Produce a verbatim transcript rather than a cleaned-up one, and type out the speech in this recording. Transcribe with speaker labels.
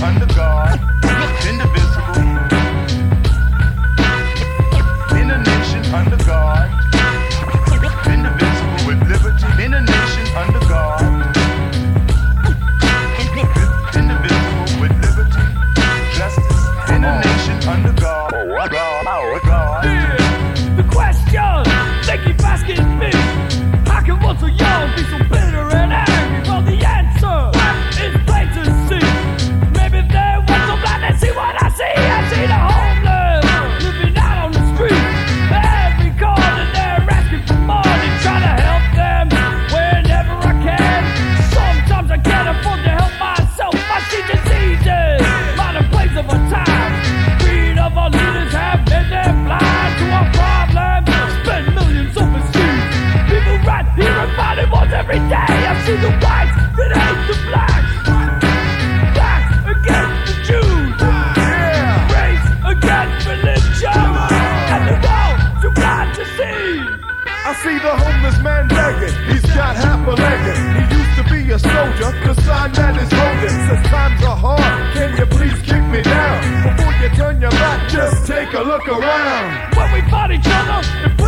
Speaker 1: under God, indivisible. In a nation under God, indivisible with liberty. In a nation under God, indivisible with liberty, justice. In a nation under God, God, God.
Speaker 2: Yeah, the question they keep asking me, how can one so young be so bitter and angry? Well, the answer is plain to see. Maybe if they were so blind, they see what I see. I see the homeless living out on the street. Every corner they're asking for money, trying to help them whenever I can. Sometimes I can't afford to help myself. I see diseases, minor plagues of our time. Greed of our leaders have made them blind to our problems. Spend millions overseas. People right here and fighting wars every day. I see the whites that hate the blacks. Blacks against the Jews. Yeah. Race against religion. And they're all too blind to see.
Speaker 3: I see the homeless man begging, he's got half a leg. He used to be a soldier, the sign that is holding says times are hard, can you please kick me down? Before you turn your back, just take a look around.
Speaker 2: When we fight each other,